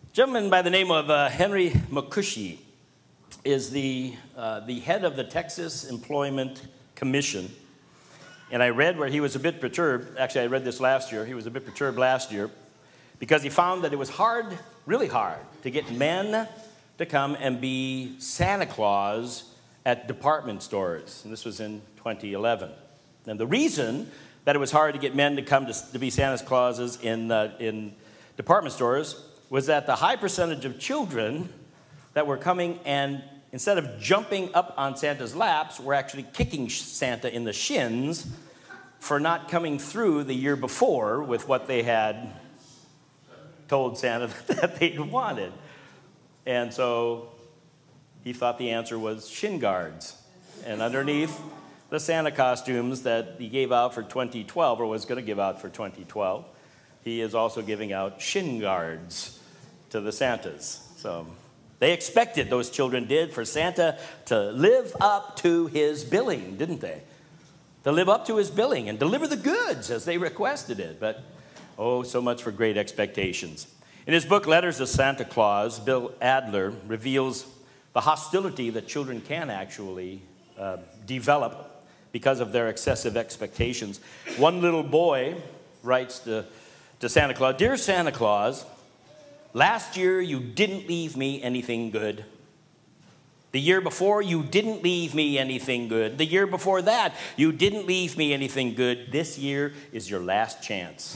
A gentleman by the name of Henry McCushy is the head of the Texas Employment Commission. And I read where he was a bit perturbed. Actually, I read this last year. He was a bit perturbed last year because he found that it was hard, really hard, to get men to come and be Santa Claus at department stores. And this was in 2011. And the reason that it was hard to get men to come to be Santa Clauses in department stores was that the high percentage of children that were coming and instead of jumping up on Santa's laps, were actually kicking Santa in the shins for not coming through the year before with what they had told Santa that they wanted. And so he thought the answer was shin guards. And underneath the Santa costumes that he gave out for 2012, or was going to give out for 2012, he is also giving out shin guards to the Santas. So they expected, those children did, for Santa to live up to his billing, didn't they? To live up to his billing and deliver the goods as they requested it. But, oh, so much for great expectations. In his book, Letters of Santa Claus, Bill Adler reveals the hostility that children can actually develop because of their excessive expectations. One little boy writes to Santa Claus, "Dear Santa Claus, last year you didn't leave me anything good. The year before you didn't leave me anything good. The year before that you didn't leave me anything good. This year is your last chance."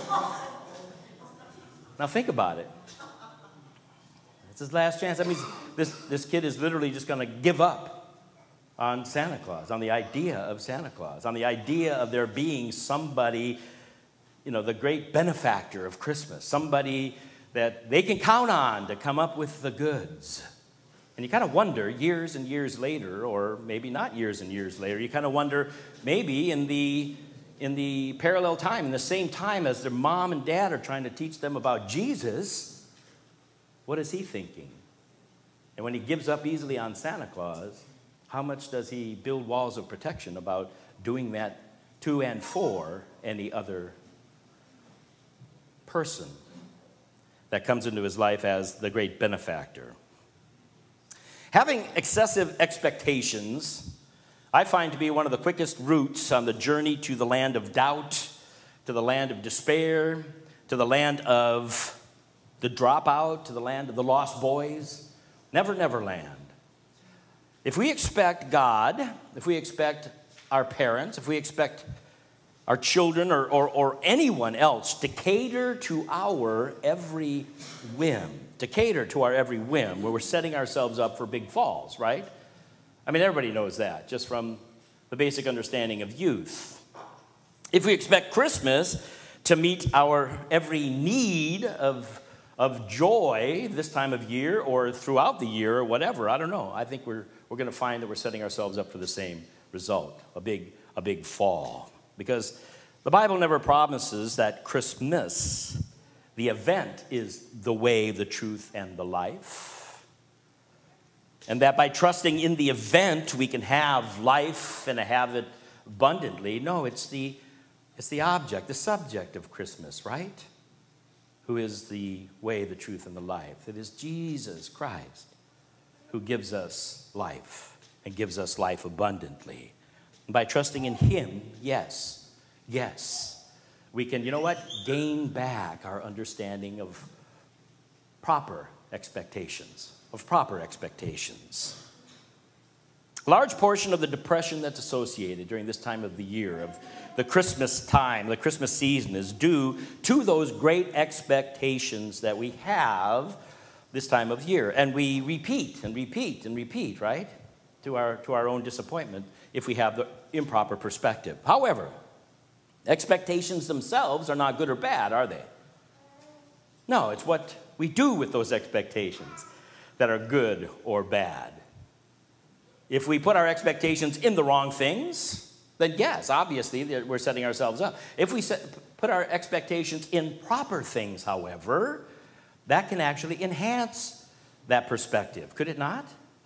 Now think about it. It's his last chance. That means this kid is literally just going to give up on Santa Claus, on the idea of Santa Claus, on the idea of there being somebody, the great benefactor of Christmas, somebody that they can count on to come up with the goods. And you kind of wonder, years and years later, or maybe not years and years later, you kind of wonder, maybe in the parallel time, in the same time as their mom and dad are trying to teach them about Jesus, what is he thinking? And when he gives up easily on Santa Claus, how much does he build walls of protection about doing that to and for any other person that comes into his life as the great benefactor? Having excessive expectations, I find to be one of the quickest routes on the journey to the land of doubt, to the land of despair, to the land of the dropout, to the land of the lost boys. Never, never land. If we expect God, if we expect our parents, if we expect our children or anyone else to cater to our every whim, where we're setting ourselves up for big falls, right? I mean, everybody knows that, just from the basic understanding of youth. If we expect Christmas to meet our every need of joy this time of year or throughout the year or whatever, I don't know. I think we're going to find that we're setting ourselves up for the same result, a big fall. Because the Bible never promises that Christmas, the event, is the way, the truth, and the life. And that by trusting in the event, we can have life and have it abundantly. No, it's the object, the subject of Christmas, right? Who is the way, the truth, and the life. It is Jesus Christ who gives us life and gives us life abundantly. And by trusting in him, yes, we can, gain back our understanding of proper expectations. A large portion of the depression that's associated during this time of the year, of the Christmas time, the Christmas season, is due to those great expectations that we have this time of year. And we repeat, right? To our own disappointment if we have the improper perspective. However, expectations themselves are not good or bad, are they? No, it's what we do with those expectations that are good or bad. If we put our expectations in the wrong things, then yes, obviously we're setting ourselves up. If we put our expectations in proper things, however, that can actually enhance that perspective, could it not?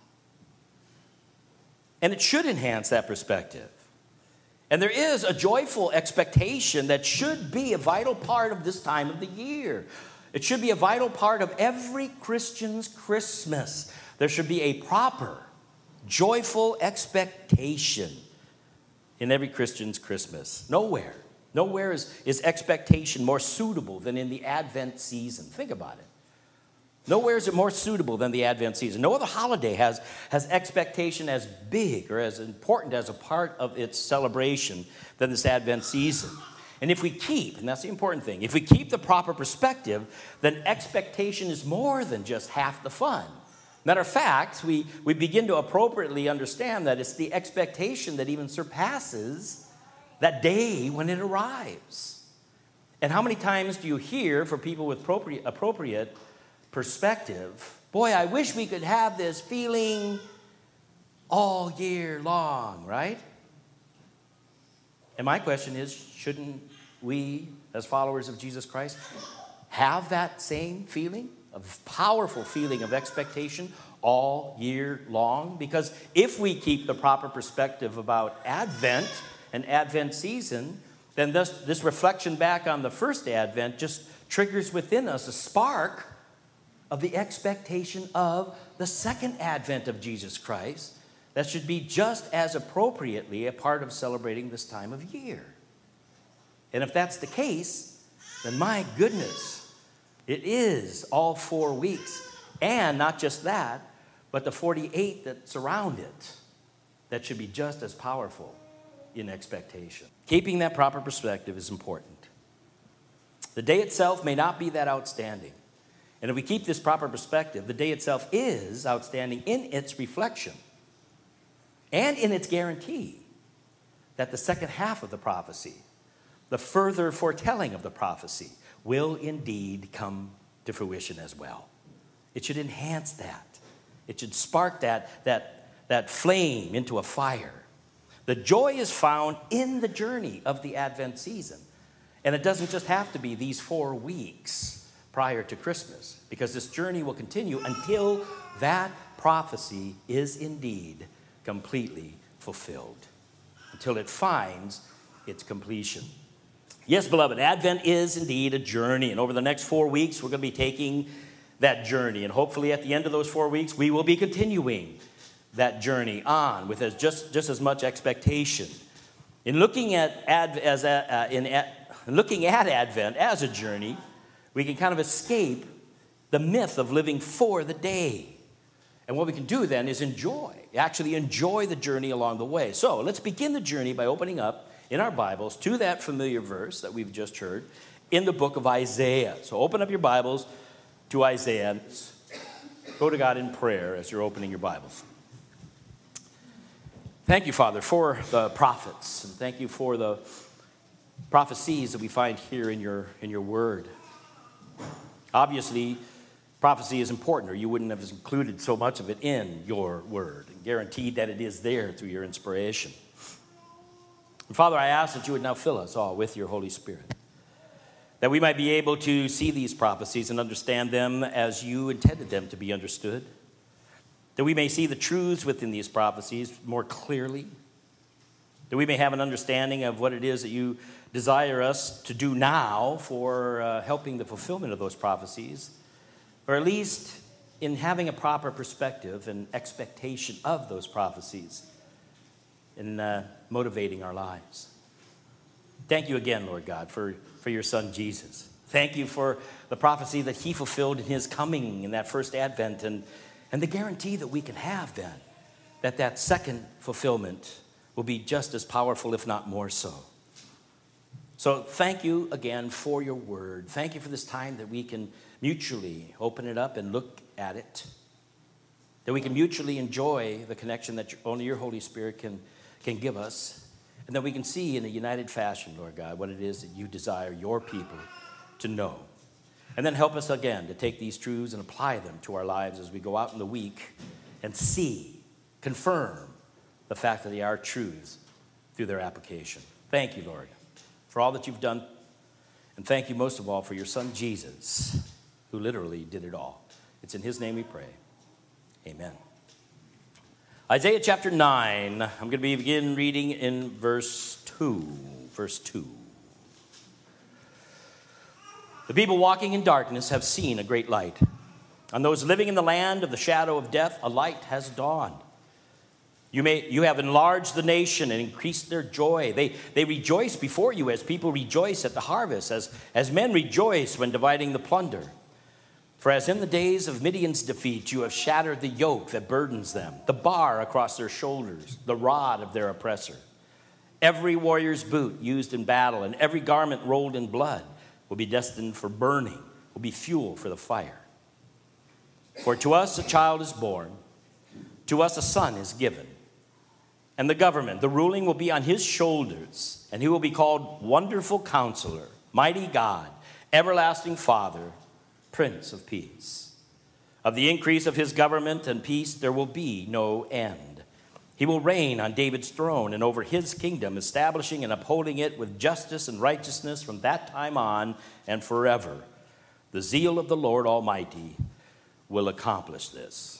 And it should enhance that perspective. And there is a joyful expectation that should be a vital part of this time of the year. It should be a vital part of every Christian's Christmas. There should be a proper, joyful expectation in every Christian's Christmas. Nowhere is expectation more suitable than in the Advent season. Think about it. Nowhere is it more suitable than the Advent season. No other holiday has expectation as big or as important as a part of its celebration than this Advent season. And if we keep, and that's the important thing, if we keep the proper perspective, then expectation is more than just half the fun. Matter of fact, we begin to appropriately understand that it's the expectation that even surpasses that day when it arrives. And how many times do you hear, for people with appropriate perspective, boy, I wish we could have this feeling all year long, right? And my question is, shouldn't we, as followers of Jesus Christ, have that same feeling, a powerful feeling of expectation all year long? Because if we keep the proper perspective about Advent and Advent season, then this reflection back on the first Advent just triggers within us a spark of the expectation of the second Advent of Jesus Christ that should be just as appropriately a part of celebrating this time of year. And if that's the case, then my goodness, it is all 4 weeks. And not just that, but the 48 that surround it that should be just as powerful in expectation. Keeping that proper perspective is important. The day itself may not be that outstanding. And if we keep this proper perspective, the day itself is outstanding in its reflection and in its guarantee that the second half of the prophecy, the further foretelling of the prophecy, will indeed come to fruition as well. It should enhance that. It should spark that flame into a fire. The joy is found in the journey of the Advent season. And it doesn't just have to be these 4 weeks prior to Christmas, because this journey will continue until that prophecy is indeed completely fulfilled, until it finds its completion. Yes, beloved, Advent is indeed a journey, and over the next 4 weeks, we're going to be taking that journey, and hopefully at the end of those 4 weeks, we will be continuing that journey on with just as much expectation. In looking at Advent as a journey, we can kind of escape the myth of living for the day. And what we can do then is actually enjoy the journey along the way. So let's begin the journey by opening up in our Bibles to that familiar verse that we've just heard in the book of Isaiah. So open up your Bibles to Isaiah. Go to God in prayer as you're opening your Bibles. Thank you, Father, for the prophets, and thank you for the prophecies that we find here in your word. Obviously, prophecy is important, or you wouldn't have included so much of it in your word, and guaranteed that it is there through your inspiration. And Father, I ask that you would now fill us all with your Holy Spirit, that we might be able to see these prophecies and understand them as you intended them to be understood, that we may see the truths within these prophecies more clearly, that we may have an understanding of what it is that you desire us to do now for helping the fulfillment of those prophecies, or at least in having a proper perspective and expectation of those prophecies in motivating our lives. Thank you again, Lord God, for your Son Jesus. Thank you for the prophecy that he fulfilled in his coming in that first Advent, and the guarantee that we can have then that second fulfillment will be just as powerful, if not more so. So thank you again for your word. Thank you for this time that we can mutually open it up and look at it, that we can mutually enjoy the connection that only your Holy Spirit can give us, and that we can see in a united fashion, Lord God, what it is that you desire your people to know. And then help us again to take these truths and apply them to our lives as we go out in the week and confirm the fact that they are truths through their application. Thank you, Lord, for all that you've done. And thank you most of all for your Son, Jesus, who literally did it all. It's in his name we pray. Amen. Isaiah chapter 9. I'm going to begin reading in verse 2. Verse 2. The people walking in darkness have seen a great light. On those living in the land of the shadow of death, a light has dawned. You have enlarged the nation and increased their joy. They rejoice before you as people rejoice at the harvest, as men rejoice when dividing the plunder. For as in the days of Midian's defeat, you have shattered the yoke that burdens them, the bar across their shoulders, the rod of their oppressor. Every warrior's boot used in battle and every garment rolled in blood will be destined for burning, will be fuel for the fire. For to us a child is born, to us a son is given, and the government, the ruling will be on his shoulders, and he will be called Wonderful Counselor, Mighty God, Everlasting Father, Prince of Peace. Of the increase of his government and peace there will be no end. He will reign on David's throne and over his kingdom, establishing and upholding it with justice and righteousness from that time on and forever. The zeal of the Lord Almighty will accomplish this.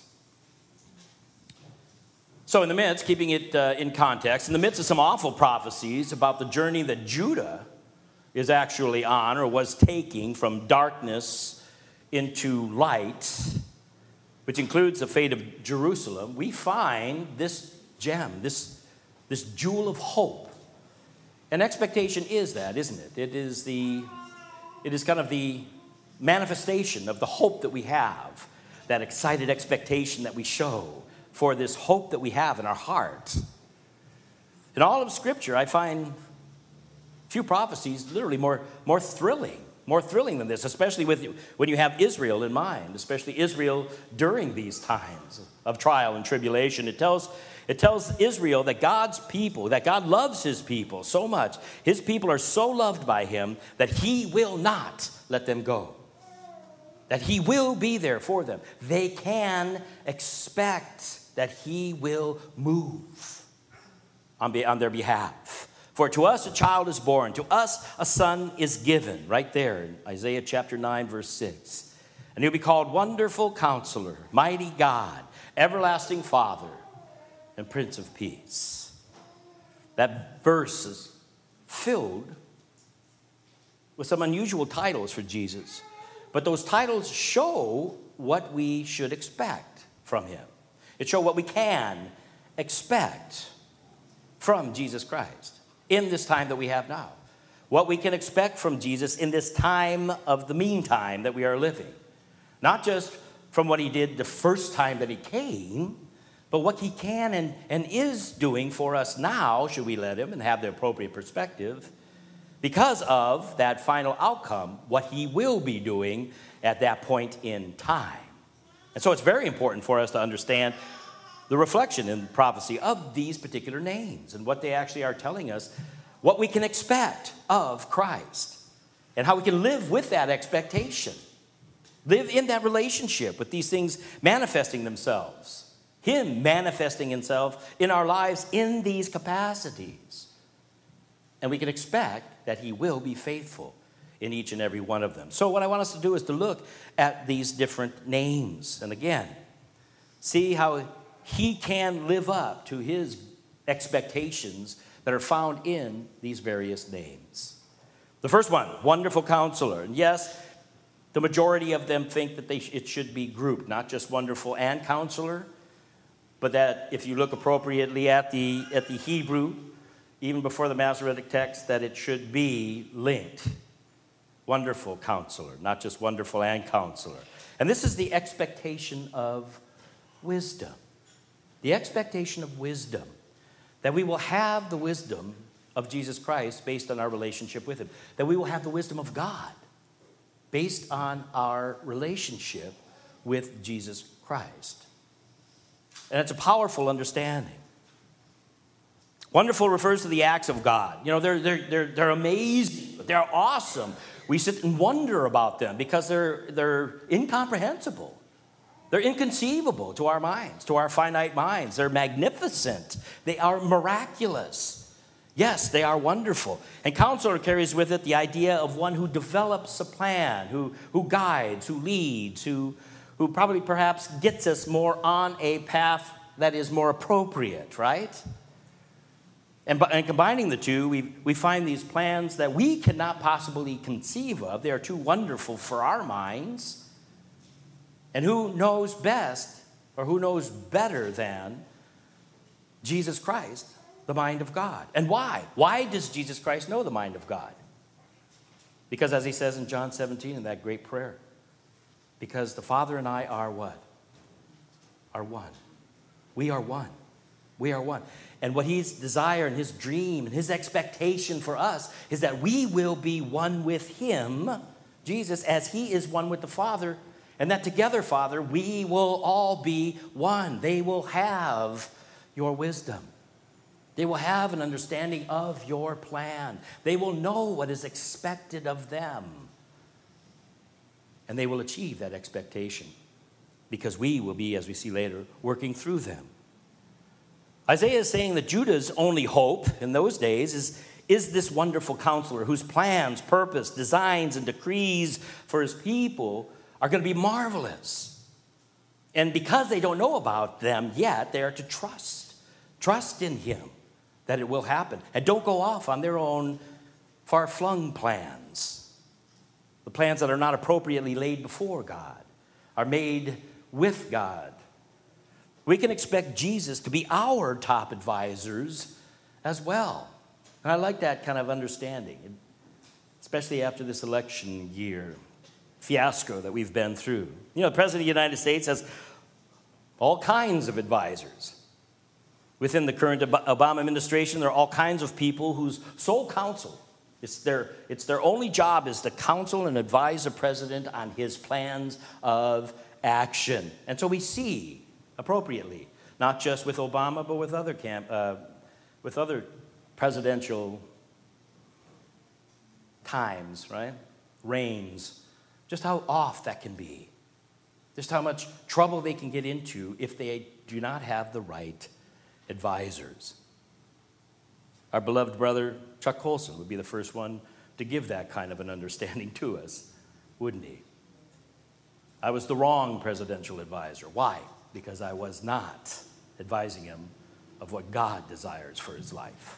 So in the midst, keeping it in context, in the midst of some awful prophecies about the journey that Judah is actually on or was taking from darkness into light, which includes the fate of Jerusalem, we find this gem, this jewel of hope. And expectation is that, isn't it? It is kind of the manifestation of the hope that we have, that excited expectation that we show for this hope that we have in our hearts. In all of Scripture, I find few prophecies literally more thrilling than this, especially when you have Israel in mind, especially Israel during these times of trial and tribulation. It tells Israel that God's people, that God loves his people so much. His people are so loved by him that he will not let them go, that he will be there for them. They can expect that he will move on their behalf. For to us a child is born, to us a son is given, right there in Isaiah chapter 9, verse 6. And he'll be called Wonderful Counselor, Mighty God, Everlasting Father, and Prince of Peace. That verse is filled with some unusual titles for Jesus. But those titles show what we should expect from him. It shows what we can expect from Jesus Christ in this time that we have now. What we can expect from Jesus in this time of the meantime that we are living. Not just from what he did the first time that he came, but what he can and is doing for us now, should we let him and have the appropriate perspective, because of that final outcome, what he will be doing at that point in time. And so it's very important for us to understand the reflection in prophecy of these particular names and what they actually are telling us, what we can expect of Christ, and how we can live with that expectation. Live in that relationship with these things manifesting themselves. Him manifesting himself in our lives in these capacities. And we can expect that he will be faithful in each and every one of them. So what I want us to do is to look at these different names. And again, see how he can live up to his expectations that are found in these various names. The first one, Wonderful Counselor. And yes, the majority of them think that it should be grouped, not just Wonderful and Counselor, but that if you look appropriately at the Hebrew, even before the Masoretic text, that it should be linked. Wonderful Counselor, not just Wonderful and Counselor. And this is the expectation of wisdom. The expectation of wisdom. That we will have the wisdom of Jesus Christ based on our relationship with him. That we will have the wisdom of God based on our relationship with Jesus Christ. And it's a powerful understanding. Wonderful refers to the acts of God. You know, they're amazing, but they're awesome. We sit and wonder about them because they're incomprehensible. They're inconceivable to our minds, to our finite minds. They're magnificent. They are miraculous. Yes, they are wonderful. And Counselor carries with it the idea of one who develops a plan, who guides, who leads, who probably perhaps gets us more on a path that is more appropriate, right? And combining the two, we find these plans that we cannot possibly conceive of. They are too wonderful for our minds. And who knows best, or who knows better than Jesus Christ, the mind of God? And why? Why does Jesus Christ know the mind of God? Because as he says in John 17 in that great prayer, because the Father and I are what? Are one. We are one. We are one. And what his desire and his dream and his expectation for us is that we will be one with him, Jesus, as he is one with the Father. And that together, Father, we will all be one. They will have your wisdom. They will have an understanding of your plan. They will know what is expected of them. And they will achieve that expectation because we will be, as we see later, working through them. Isaiah is saying that Judah's only hope in those days is this wonderful counselor whose plans, purpose, designs, and decrees for his people are going to be marvelous. And because they don't know about them yet, they are to trust. Trust in him that it will happen. And don't go off on their own far-flung plans. The plans that are not appropriately laid before God are made with God. We can expect Jesus to be our top advisors as well. And I like that kind of understanding, especially after this election year fiasco that we've been through. You know, the President of the United States has all kinds of advisors. Within the current Obama administration, there are all kinds of people whose sole counsel, it's their only job is to counsel and advise the president on his plans of action. And so we see appropriately, not just with Obama, but with other presidential times, right? Reigns, just how off that can be. Just how much trouble they can get into if they do not have the right advisors. Our beloved brother Chuck Colson would be the first one to give that kind of an understanding to us, wouldn't he? I was the wrong presidential advisor. Why? Because I was not advising him of what God desires for his life.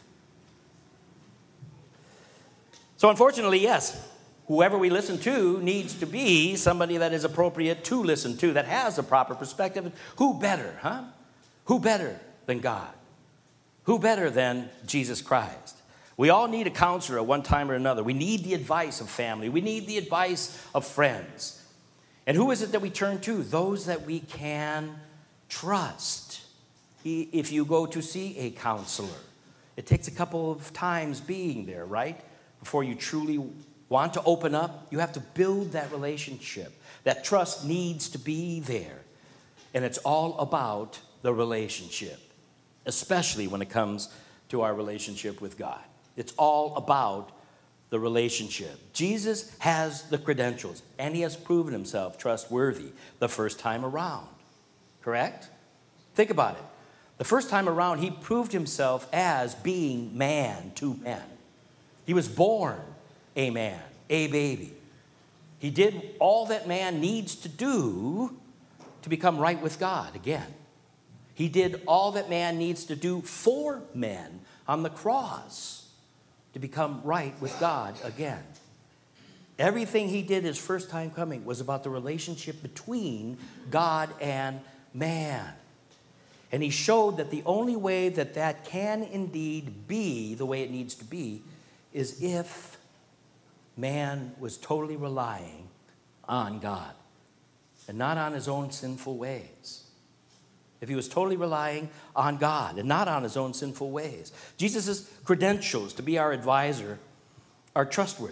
So unfortunately, yes, whoever we listen to needs to be somebody that is appropriate to listen to, that has a proper perspective. Who better, huh? Who better than God? Who better than Jesus Christ? We all need a counselor at one time or another. We need the advice of family. We need the advice of friends. And who is it that we turn to? Those that we can trust. If you go to see a counselor, it takes a couple of times being there, right? Before you truly want to open up, you have to build that relationship. That trust needs to be there. And it's all about the relationship, especially when it comes to our relationship with God. It's all about the relationship. Jesus has the credentials, and he has proven himself trustworthy the first time around. Correct? Think about it. The first time around, he proved himself as being man to men. He was born a man, a baby. He did all that man needs to do to become right with God again. He did all that man needs to do for men on the cross to become right with God again. Everything he did his first time coming was about the relationship between God and man. And he showed that the only way that that can indeed be the way it needs to be is if man was totally relying on God and not on his own sinful ways. If he was totally relying on God and not on his own sinful ways. Jesus' credentials to be our advisor are trustworthy.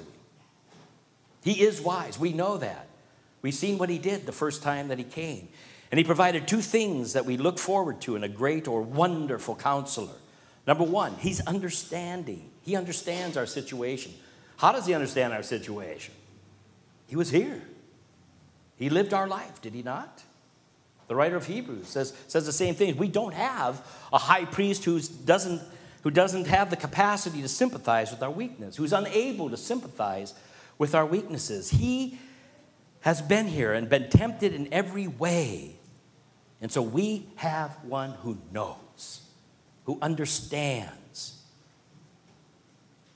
He is wise. We know that. We've seen what he did the first time that he came. And he provided two things that we look forward to in a great or wonderful counselor. Number one, he's understanding. He understands our situation. How does he understand our situation? He was here. He lived our life, did he not? The writer of Hebrews says the same thing. We don't have a high priest who doesn't have the capacity to sympathize with our weakness, who's unable to sympathize with our weaknesses. He has been here and been tempted in every way. And so we have one who knows, who understands.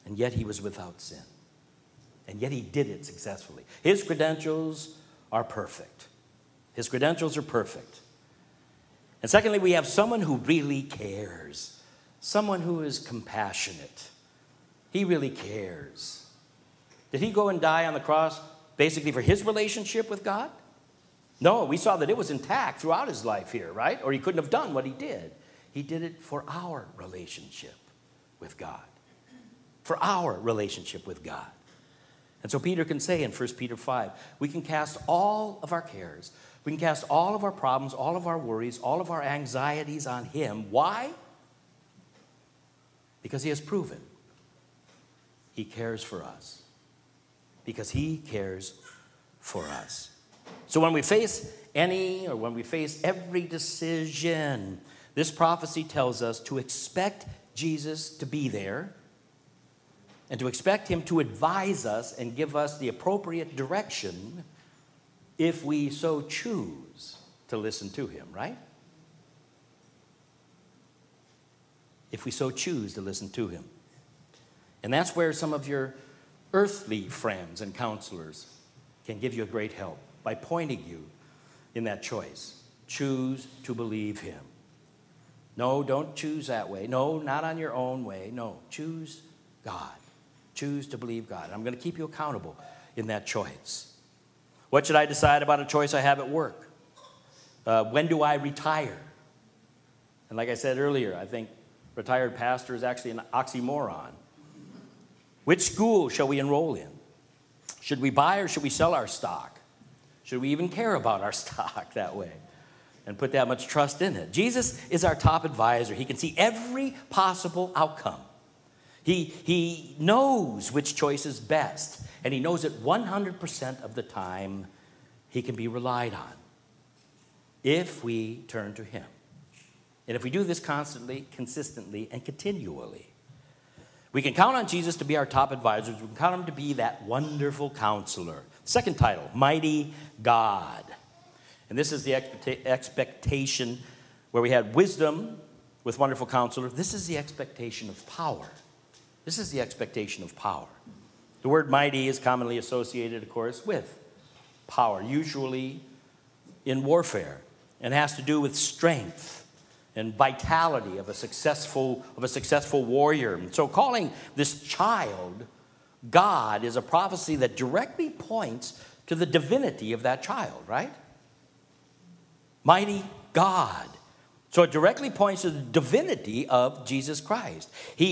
and yet he was without sin. And yet he did it successfully. His credentials are perfect. His credentials are perfect. And secondly, we have someone who really cares. Someone who is compassionate. He really cares. Did he go and die on the cross basically for his relationship with God? No, we saw that it was intact throughout his life here, right? Or he couldn't have done what he did. He did it for our relationship with God. For our relationship with God. And so Peter can say in 1 Peter 5, we can cast all of our cares, we can cast all of our problems, all of our worries, all of our anxieties on him. Why? Because he has proven he cares for us. Because he cares for us. So when we face when we face every decision, this prophecy tells us to expect Jesus to be there and to expect him to advise us and give us the appropriate direction if we so choose to listen to him, right? If we so choose to listen to him. And that's where some of your earthly friends and counselors can give you a great help by pointing you in that choice. Choose to believe him. No, don't choose that way. No, not on your own way. No, choose God. Choose to believe God. I'm going to keep you accountable in that choice. What should I decide about a choice I have at work? When do I retire? And like I said earlier, I think retired pastor is actually an oxymoron. Which school shall we enroll in? Should we buy or should we sell our stock? Should we even care about our stock that way and put that much trust in it? Jesus is our top advisor. He can see every possible outcome. He knows which choice is best, and he knows that 100% of the time he can be relied on if we turn to him. And if we do this constantly, consistently, and continually, we can count on Jesus to be our top advisor. We can count on him to be that wonderful counselor. Second title, Mighty God. And this is the expectation where we had wisdom with wonderful counselor. This is the expectation of power. This is the expectation of power. The word mighty is commonly associated, of course, with power, usually in warfare, and has to do with strength and vitality of a successful warrior. And so calling this child God is a prophecy that directly points to the divinity of that child, right? Mighty God. So it directly points to the divinity of Jesus Christ. He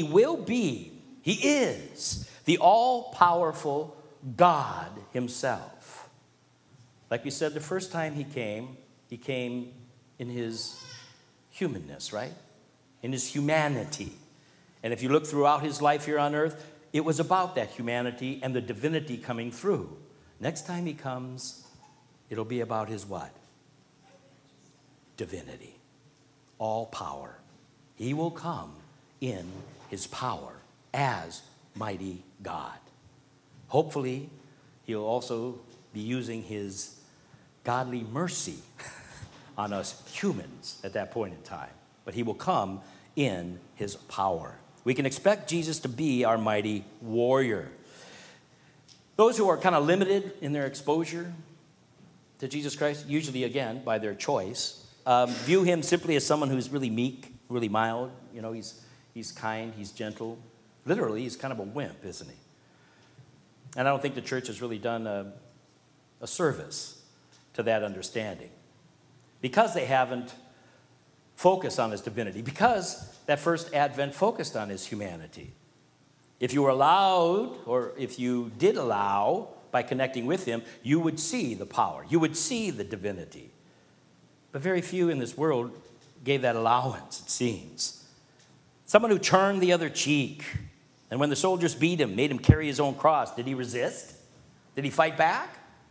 is the all-powerful God himself. Like we said, the first time he came in his humanness, right? In his humanity. And if you look throughout his life here on earth, it was about that humanity and the divinity coming through. Next time he comes, it'll be about his what? Divinity. All power. He will come in his power as mighty God. Hopefully, he'll also be using his godly mercy on us humans at that point in time. But he will come in his power. We can expect Jesus to be our mighty warrior. Those who are kind of limited in their exposure to Jesus Christ, usually, again, by their choice, view him simply as someone who's really meek, really mild. You know, he's kind, he's gentle. Literally, he's kind of a wimp, isn't he? And I don't think the church has really done a service to that understanding because they haven't focused on his divinity, because that first advent focused on his humanity. If you were allowed, or if you did allow, by connecting with him, you would see the power. You would see the divinity. But very few in this world gave that allowance, it seems. Someone who turned the other cheek, and when the soldiers beat him, made him carry his own cross, did he resist? Did he fight back?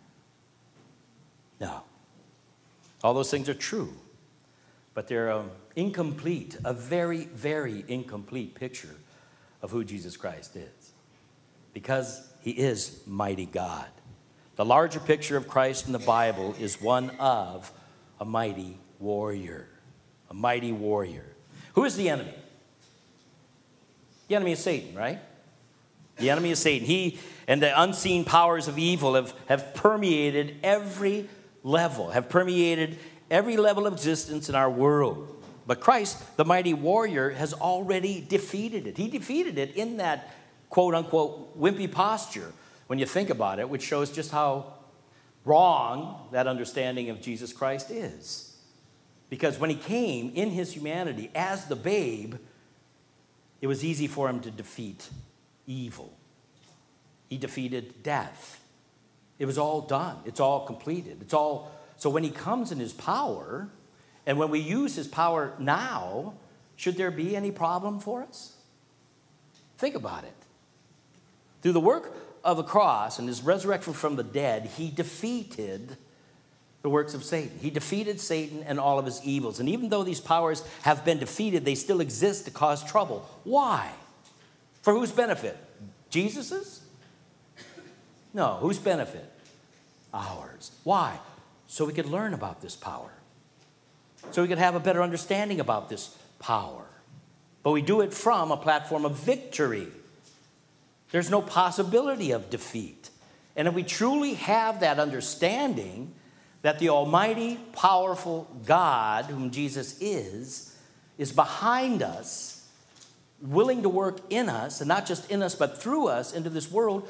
No. All those things are true, but they're incomplete, a very, very incomplete picture of who Jesus Christ is, because he is mighty God. The larger picture of Christ in the Bible is one of a mighty warrior. A mighty warrior. Who is the enemy? The enemy is Satan, right? The enemy is Satan. He and the unseen powers of evil have permeated every level of existence in our world. But Christ, the mighty warrior, has already defeated it. He defeated it in that quote-unquote wimpy posture, when you think about it, which shows just how wrong that understanding of Jesus Christ is. Because when he came in his humanity as the babe, it was easy for him to defeat evil. He defeated death. It was all done. It's all completed. So when he comes in his power, and when we use his power now, should there be any problem for us? Think about it. Through the work of the cross and his resurrection from the dead, he defeated the works of Satan. He defeated Satan and all of his evils. And even though these powers have been defeated, they still exist to cause trouble. Why? For whose benefit? Jesus's? No, whose benefit? Ours. Why? So we could learn about this power. So we could have a better understanding about this power. But we do it from a platform of victory. There's no possibility of defeat. And if we truly have that understanding that the almighty, powerful God, whom Jesus is behind us, willing to work in us, and not just in us, but through us into this world,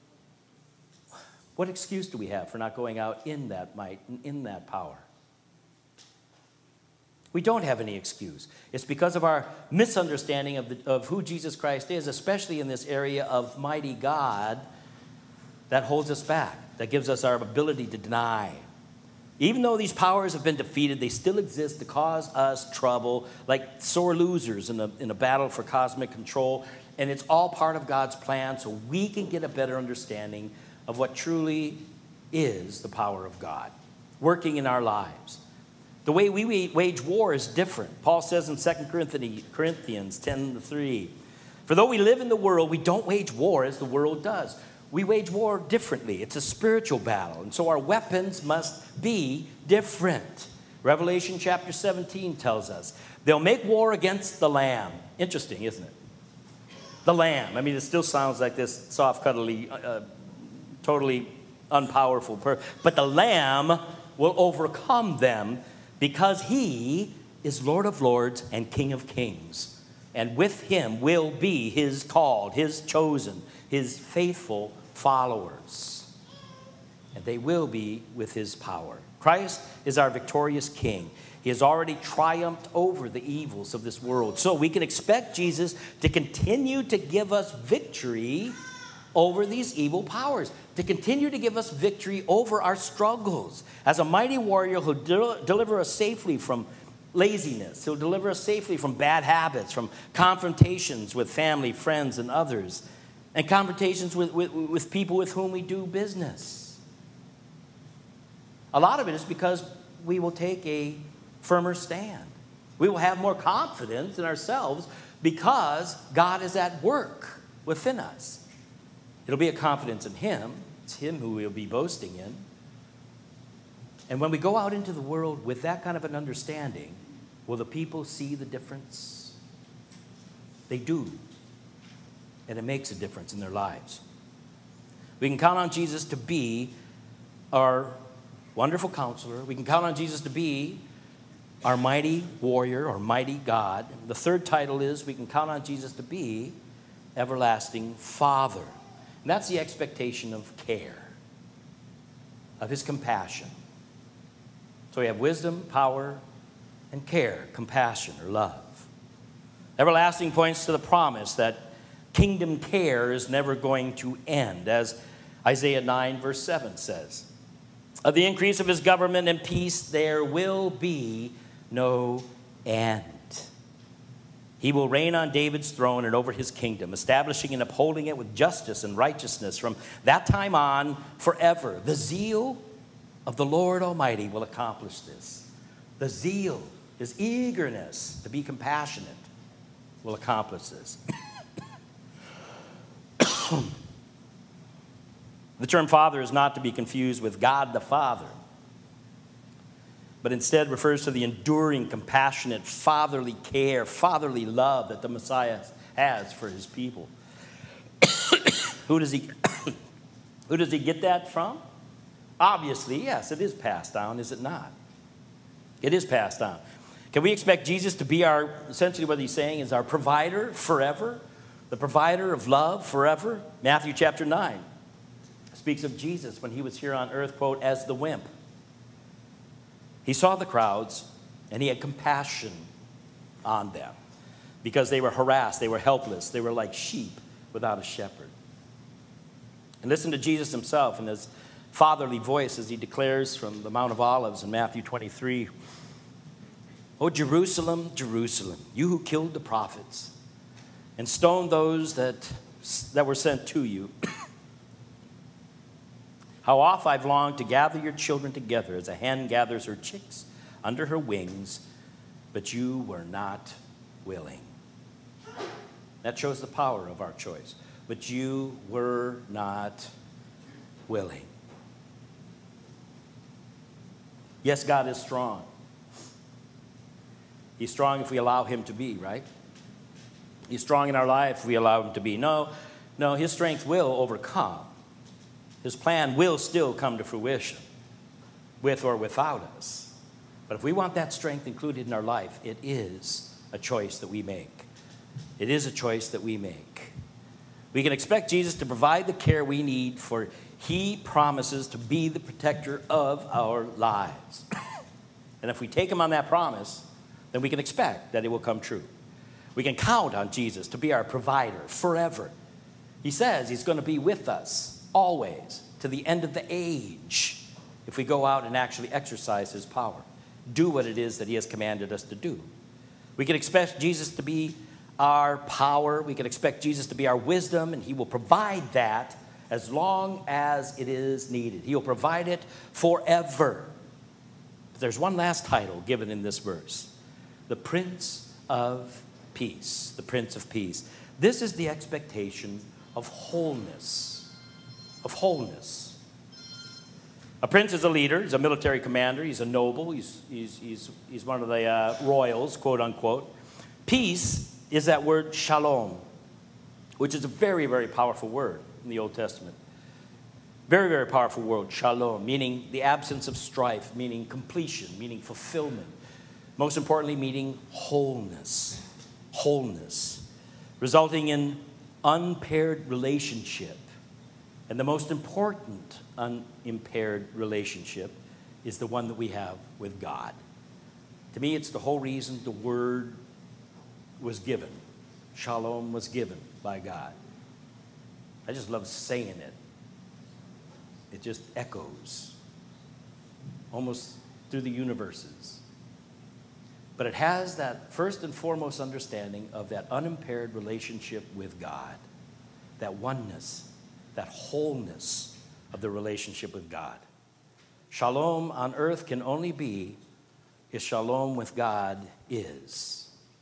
what excuse do we have for not going out in that might and in that power? We don't have any excuse. It's because of our misunderstanding of who Jesus Christ is, especially in this area of mighty God, that holds us back, that gives us our ability to deny. Even though these powers have been defeated, they still exist to cause us trouble, like sore losers in a battle for cosmic control. And it's all part of God's plan so we can get a better understanding of what truly is the power of God working in our lives. The way we wage war is different. Paul says in 2 Corinthians 10:3, "For though we live in the world, we don't wage war as the world does." We wage war differently. It's a spiritual battle, and so our weapons must be different. Revelation chapter 17 tells us they'll make war against the Lamb. Interesting, isn't it? The Lamb. I mean, it still sounds like this soft, cuddly, totally unpowerful person. But the Lamb will overcome them because he is Lord of lords and King of kings. And with him will be his called, his chosen, his faithful followers. And they will be with his power. Christ is our victorious King. He has already triumphed over the evils of this world. So we can expect Jesus to continue to give us victory over these evil powers, to continue to give us victory over our struggles. As a mighty warrior, he'll deliver us safely from laziness. He'll deliver us safely from bad habits, from confrontations with family, friends, and others, and confrontations with people with whom we do business. A lot of it is because we will take a firmer stand. We will have more confidence in ourselves because God is at work within us. It'll be a confidence in him. It's him who we'll be boasting in. And when we go out into the world with that kind of an understanding, will the people see the difference? They do. And it makes a difference in their lives. We can count on Jesus to be our wonderful counselor. We can count on Jesus to be our mighty warrior or mighty God. The third title is we can count on Jesus to be everlasting Father. And that's the expectation of care, of his compassion. So we have wisdom, power, and care, compassion, or love. Everlasting points to the promise that kingdom care is never going to end, as Isaiah 9, verse 7 says. Of the increase of his government and peace, there will be no end. He will reign on David's throne and over his kingdom, establishing and upholding it with justice and righteousness from that time on forever. The zeal of the Lord Almighty will accomplish this. The zeal, his eagerness to be compassionate, will accomplish this. The term Father is not to be confused with God the Father, but instead refers to the enduring, compassionate, fatherly care, fatherly love that the Messiah has for his people. Who does he who does he get that from? Obviously, yes, it is passed down, is it not? It is passed down. Can we expect Jesus to be our, essentially what he's saying is our provider forever? The provider of love forever? Matthew chapter 9 speaks of Jesus when he was here on earth, quote, as the wimp. He saw the crowds and he had compassion on them because they were harassed, they were helpless, they were like sheep without a shepherd. And listen to Jesus himself in his fatherly voice as he declares from the Mount of Olives in Matthew 23, "O Jerusalem, Jerusalem, you who killed the prophets and stoned those that were sent to you, how oft I've longed to gather your children together as a hen gathers her chicks under her wings, but you were not willing." That shows the power of our choice. But you were not willing. Yes, God is strong. He's strong if we allow him to be, right? He's strong in our life if we allow him to be. No, his strength will overcome. His plan will still come to fruition, with or without us. But if we want that strength included in our life, it is a choice that we make. It is a choice that we make. We can expect Jesus to provide the care we need, for he promises to be the protector of our lives. And if we take him on that promise, then we can expect that it will come true. We can count on Jesus to be our provider forever. He says he's going to be with us always to the end of the age if we go out and actually exercise his power, do what it is that he has commanded us to do. We can expect Jesus to be our power. We can expect Jesus to be our wisdom, and he will provide that as long as it is needed. He will provide it forever. But there's one last title given in this verse: the Prince of Peace. The Prince of Peace. This is the expectation of wholeness. Of wholeness. A prince is a leader. He's a military commander. He's a noble. He's one of the royals, quote unquote. Peace is that word shalom, which is a very, very powerful word in the Old Testament. Very, very powerful word, shalom, meaning the absence of strife, meaning completion, meaning fulfillment. Most importantly, meaning wholeness. Wholeness, resulting in unimpaired relationship. And the most important unimpaired relationship is the one that we have with God. To me, it's the whole reason the word was given. Shalom was given by God. I just love saying it. It just echoes almost through the universes. But it has that first and foremost understanding of that unimpaired relationship with God, that oneness, that wholeness of the relationship with God. Shalom on earth can only be if shalom with God is.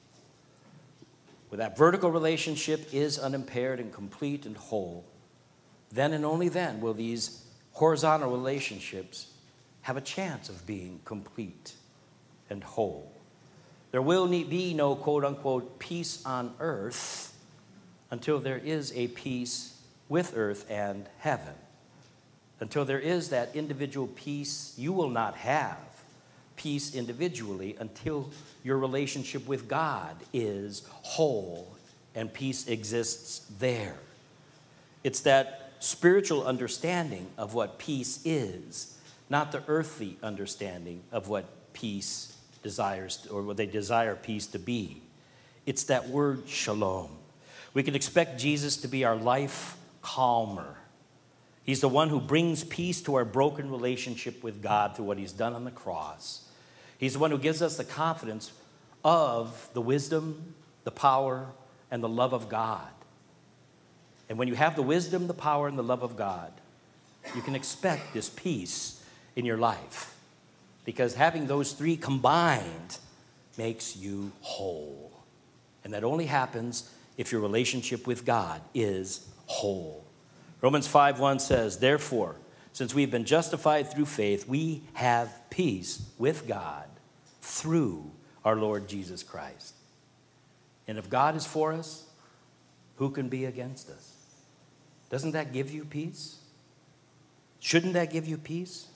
Where that vertical relationship is unimpaired and complete and whole, then and only then will these horizontal relationships have a chance of being complete and whole. There will be no quote-unquote peace on earth until there is a peace with earth and heaven. Until there is that individual peace, you will not have peace individually until your relationship with God is whole and peace exists there. It's that spiritual understanding of what peace is, not the earthly understanding of what peace desires or what they desire peace to be. It's that word shalom. We can expect Jesus to be our life calmer. He's the one who brings peace to our broken relationship with God through what he's done on the cross. He's the one who gives us the confidence of the wisdom, the power, and the love of God. And when you have the wisdom, the power, and the love of God, you can expect this peace in your life. Because having those three combined makes you whole. And that only happens if your relationship with God is whole. Romans 5:1 says, "Therefore, since we've been justified through faith, we have peace with God through our Lord Jesus Christ." And if God is for us, who can be against us? Doesn't that give you peace? Shouldn't that give you peace?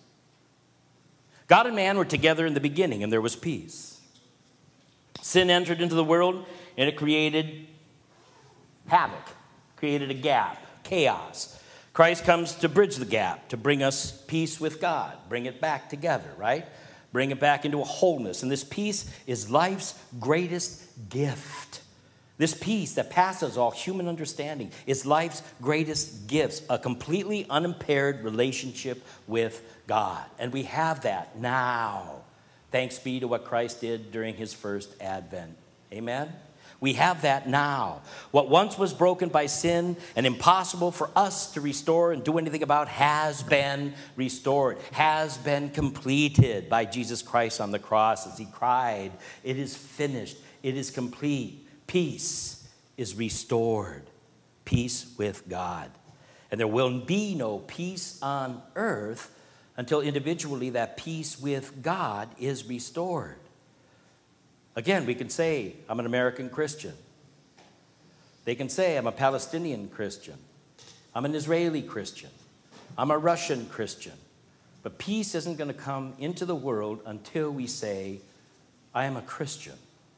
God and man were together in the beginning, and there was peace. Sin entered into the world, and it created havoc, created a gap, chaos. Christ comes to bridge the gap, to bring us peace with God, bring it back together, right? Bring it back into a wholeness. And this peace is life's greatest gift. This peace that passes all human understanding is life's greatest gifts, a completely unimpaired relationship with God. And we have that now, thanks be to what Christ did during his first advent. Amen? We have that now. What once was broken by sin and impossible for us to restore and do anything about has been restored, has been completed by Jesus Christ on the cross as he cried, "It is finished, it is complete." Peace is restored. Peace with God. And there will be no peace on earth until individually that peace with God is restored. Again, we can say, I'm an American Christian. They can say, I'm a Palestinian Christian. I'm an Israeli Christian. I'm a Russian Christian. But peace isn't going to come into the world until we say, I am a Christian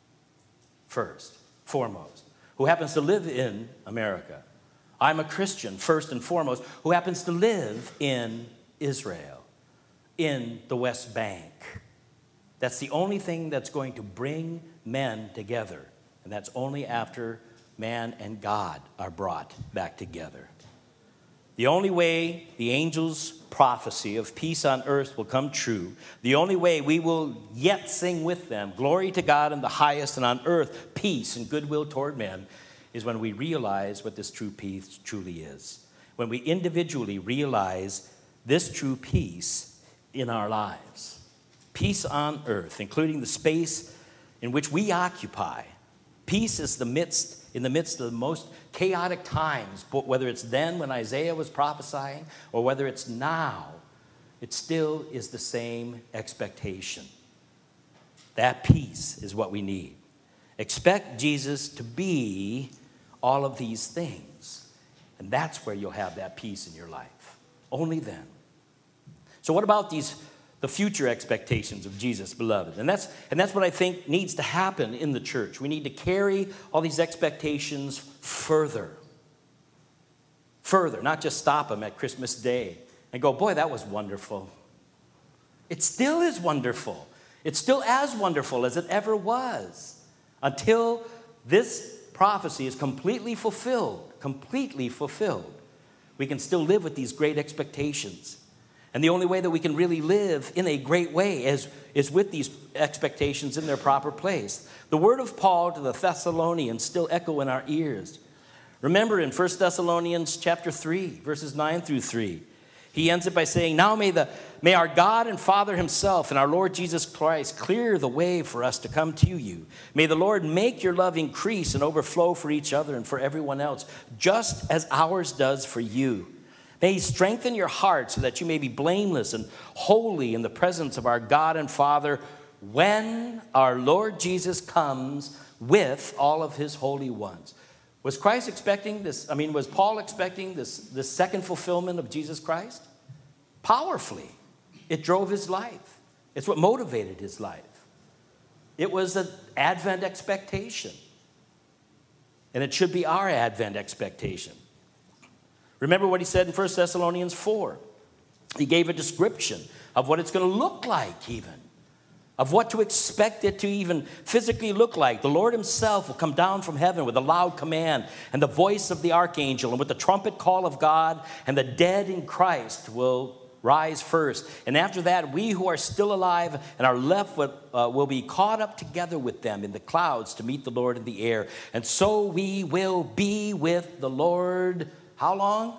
first, foremost, who happens to live in America. I'm a Christian first and foremost, who happens to live in Israel, in the West Bank. That's the only thing that's going to bring men together. And that's only after man and God are brought back together. The only way the angels' prophecy of peace on earth will come true, the only way we will yet sing with them, glory to God in the highest, and on earth, peace and goodwill toward men, is when we realize what this true peace truly is. When we individually realize this true peace in our lives. Peace on earth, including the space in which we occupy. Peace is in the midst of the most chaotic times, but whether it's then when Isaiah was prophesying or whether it's now, it still is the same expectation. That peace is what we need. Expect Jesus to be all of these things, and that's where you'll have that peace in your life. Only then. So what about the future expectations of Jesus, beloved? And that's what I think needs to happen in the church. We need to carry all these expectations further. Further, not just stop them at Christmas Day and go, boy, that was wonderful. It still is wonderful. It's still as wonderful as it ever was until this prophecy is completely fulfilled. Completely fulfilled. We can still live with these great expectations. And the only way that we can really live in a great way is with these expectations in their proper place. The word of Paul to the Thessalonians still echo in our ears. Remember in 1 Thessalonians chapter 3, verses 9 through 3, he ends it by saying, now may our God and Father himself and our Lord Jesus Christ clear the way for us to come to you. May the Lord make your love increase and overflow for each other and for everyone else, just as ours does for you. May he strengthen your heart so that you may be blameless and holy in the presence of our God and Father when our Lord Jesus comes with all of his holy ones. Was Christ expecting this? Was Paul expecting this second fulfillment of Jesus Christ? Powerfully. It drove his life. It's what motivated his life. It was an Advent expectation. And it should be our Advent expectation. Remember what he said in 1 Thessalonians 4. He gave a description of what it's going to look like even. Of what to expect it to even physically look like. The Lord himself will come down from heaven with a loud command and the voice of the archangel and with the trumpet call of God, and the dead in Christ will rise first. And after that, we who are still alive and are left will be caught up together with them in the clouds to meet the Lord in the air. And so we will be with the Lord, how long?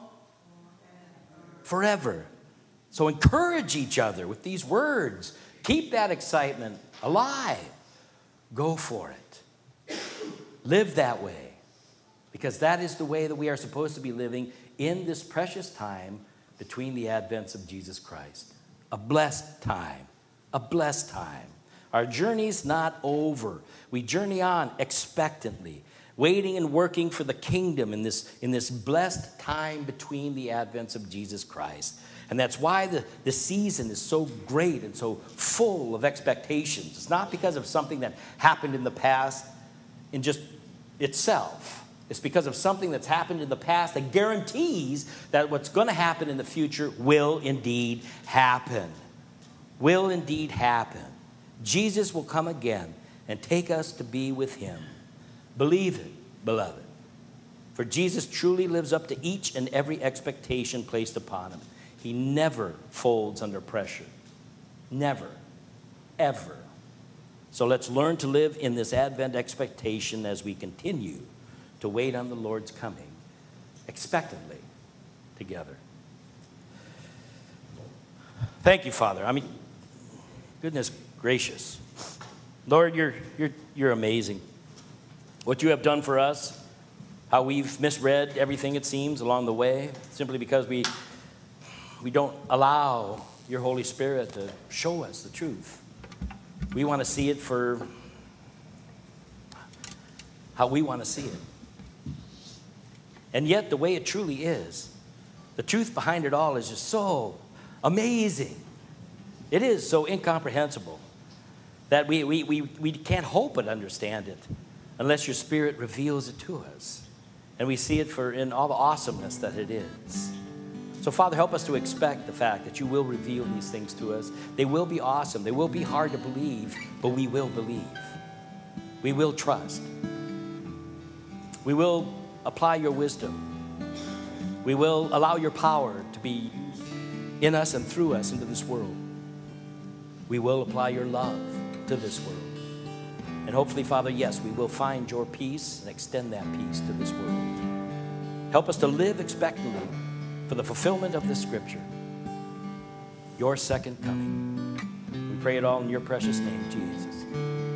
Forever. So encourage each other with these words. Keep that excitement alive. Go for it. Live that way. Because that is the way that we are supposed to be living in this precious time between the advents of Jesus Christ. A blessed time. A blessed time. Our journey's not over. We journey on expectantly. waiting and working for the kingdom in this blessed time between the advents of Jesus Christ. And that's why the season is so great and so full of expectations. It's not because of something that happened in the past in just itself. It's because of something that's happened in the past that guarantees that what's going to happen in the future will indeed happen. Will indeed happen. Jesus will come again and take us to be with him. Believe it, beloved. For Jesus truly lives up to each and every expectation placed upon him. He never folds under pressure. Never. Ever. So let's learn to live in this Advent expectation as we continue to wait on the Lord's coming expectantly together. Thank you, Father. I mean, goodness gracious. Lord, you're amazing. What you have done for us, how we've misread everything, it seems, along the way, simply because we don't allow your Holy Spirit to show us the truth. We want to see it for how we want to see it. And yet, the way it truly is, the truth behind it all is just so amazing. It is so incomprehensible that we can't hope but understand it unless your Spirit reveals it to us. And we see it in all the awesomeness that it is. So, Father, help us to expect the fact that you will reveal these things to us. They will be awesome. They will be hard to believe, but we will believe. We will trust. We will apply your wisdom. We will allow your power to be in us and through us into this world. We will apply your love to this world. And hopefully, Father, yes, we will find your peace and extend that peace to this world. Help us to live expectantly for the fulfillment of this scripture, your second coming. We pray it all in your precious name, Jesus.